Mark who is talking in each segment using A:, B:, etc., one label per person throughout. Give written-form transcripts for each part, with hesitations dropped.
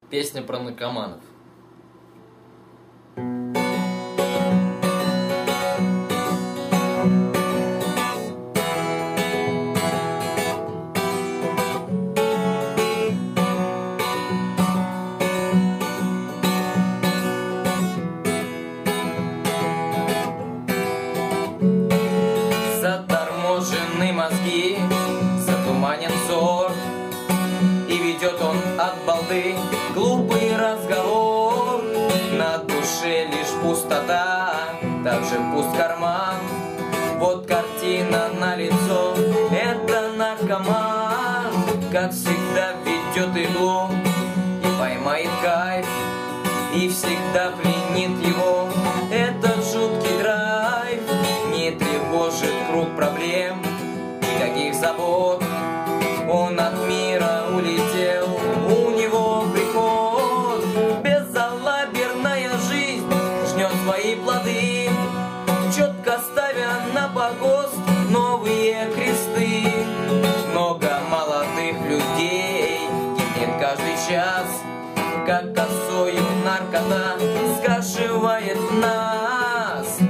A: Песня про наркоманов.
B: Заторможены мозги, затуманен взор, и ведет он от балды глупый разговор. На душе лишь пустота, также пуст карман. Вот картина на лицо, это наркоман. Как всегда ведет иглу и поймает кайф, и всегда пленит его этот жуткий драйв. Не тревожит круг проблем, никаких забот. Он от мира улетел, у него приход. Безалаберная жизнь жнет свои плоды, четко ставя на погост новые кресты. Много молодых людей гибнет каждый час, как косою наркота скашивает нас.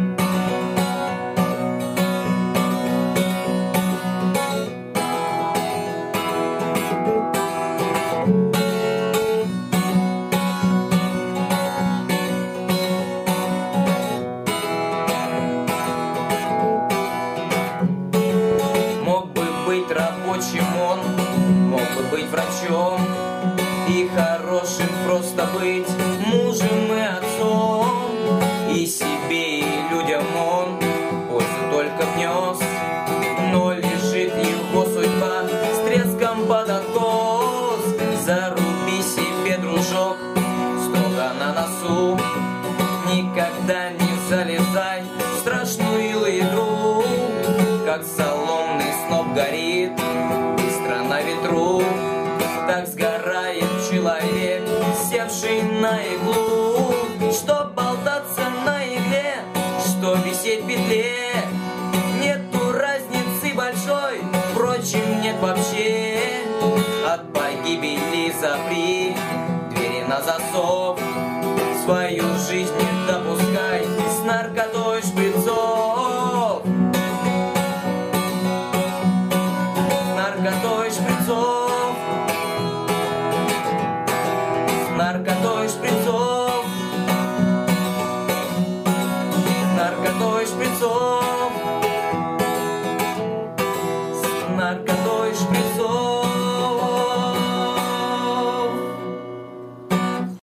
B: Мог бы быть рабочим он, мог бы быть врачом, и хорошим просто быть мужем и отцом. И себе, и людям он пользу только внес, но лежит его судьба с треском под откос. Заруби себе, дружок, строго на носу, никогда не залезай в страшную игру. Как соломный сноп горит быстро на ветру, так сгорает человек, севший на иглу. Что болтаться на игле, что висеть в петле, нету разницы большой, впрочем, нет вообще. От погибели запри двери на засов, свою жизнь не допускай с наркотой шприцов. С наркотой шприцов.